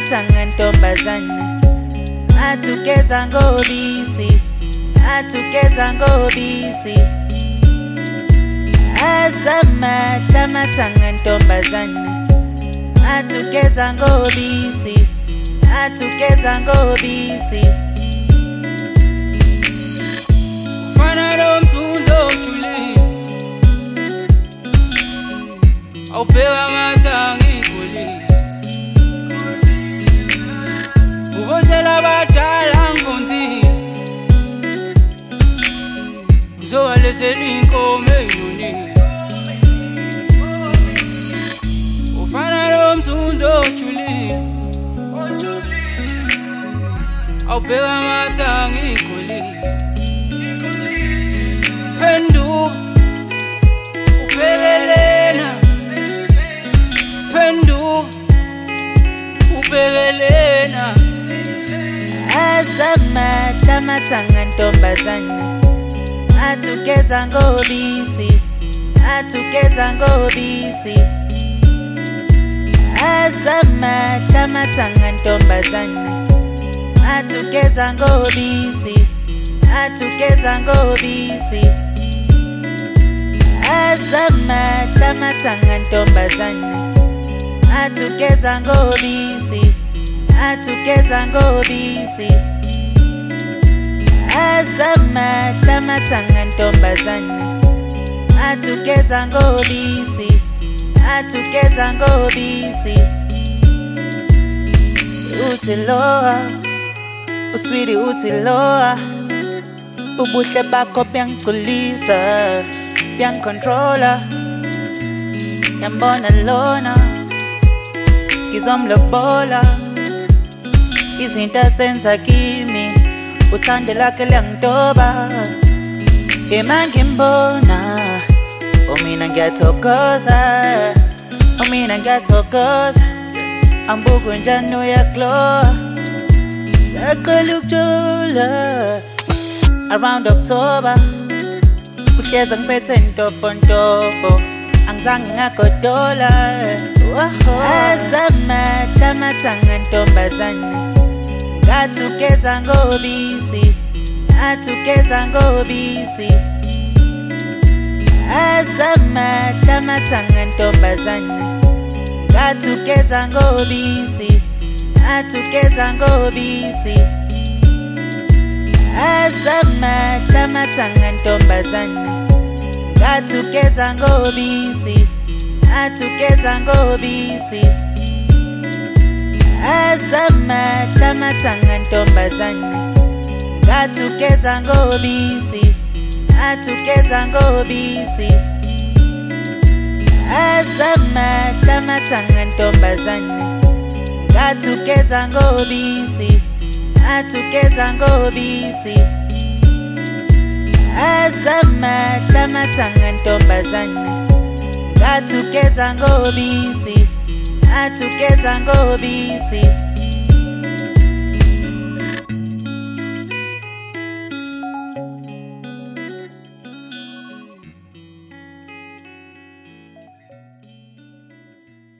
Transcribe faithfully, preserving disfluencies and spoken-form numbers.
amathanga ntombazane athukeza ngobisi athukeza ngobisi azamahla amathanga ntombazane athukeza ngobisi athukeza ngobisi Ufana lomthunzi ojulile awubheka amathanga igolide uboshela abadala ngondile uzowalezela inkomo eyinonile ufana lomthunzi ojulile awubheka amathanga igolide Pendu ubhekelena Pendu ubhekelena azamahla amathanga ntombazane athukeza ngobisi athukeza ngobisi azamahla amathanga ntombazane athukeza ngobisi athukeza ngobisi azamahla amathanga ntombazane athukeza ngobisi athukeza ngobisi azamahla amathanga ntombazane athukeza ngobisi athukeza ngobisi uthi loa uswidi uthi loa ubuhle bakho buyangigculisa buyangicontrola yambona lona ngizomlobola izinto asenza kimi uthando lakhe liyangitoba ema ngimbona umina ngiyathokoza umina ngiyathokoza ambuku njani uyaglowa saqala ukujula around October uhleza ngiphethe ntofo ntofo angizange ngagodola azamahla amathanga ntombazane ngathukeza ngobisi athukeza ngobisi azamahla amathanga ntombazane ngathukeza ngobisi athukeza ngobisi azamahla amathanga ntombazane ngathukeza ngobisi athukeza ngobisi azamahla amathanga ntombazane ngathukeza ngobisi athukeza ngobisi azamahla amathanga ntombazane ngathukeza ngobisi athukeza ngobisi azamahla amathanga ntombazane ngathukeza ngobisi athukeza ngobisi